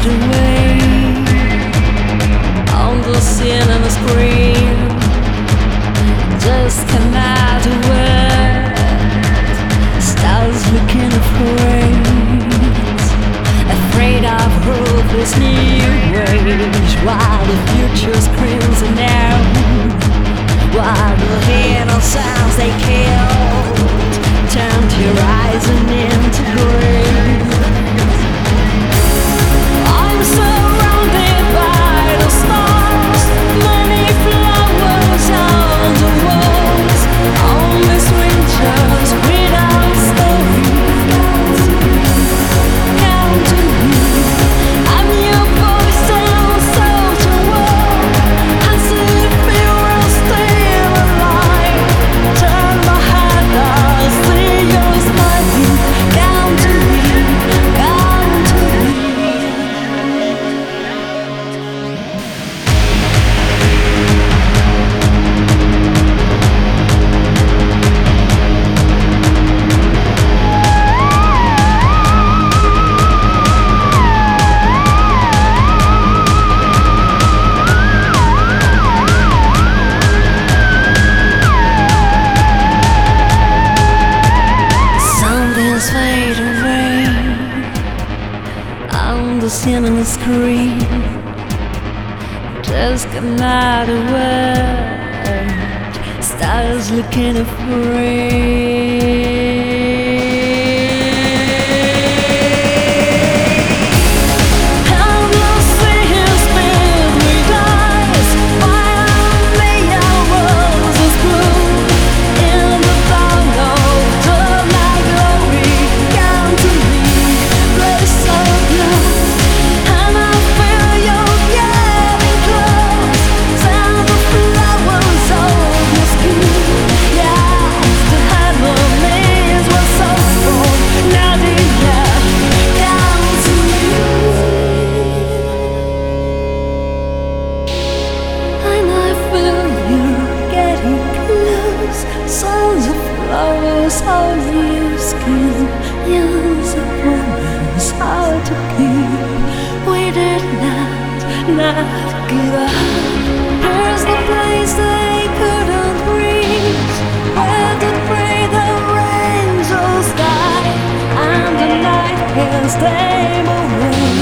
fade away on the cinema screen. Just cannot wait. Stars looking afraid of hopeless new age. While the future screams and now, while the hidden sounds they killed turned horizon into grey. I'm surrounded by the stars, many flowers on the walls, only strangers without stories. Come to me, I'm your voice and such a world. As if you were still alive. Turn my head, I see you smiling. Come to me, come to me. Something's fade away on the cinema screen. Just another word. Stars looking afraid. Sounds of flowers on your skin, years of promise how to keep. We did not give up. Here's the place they couldn't reach, where to pray the angels die, and the night can stay away.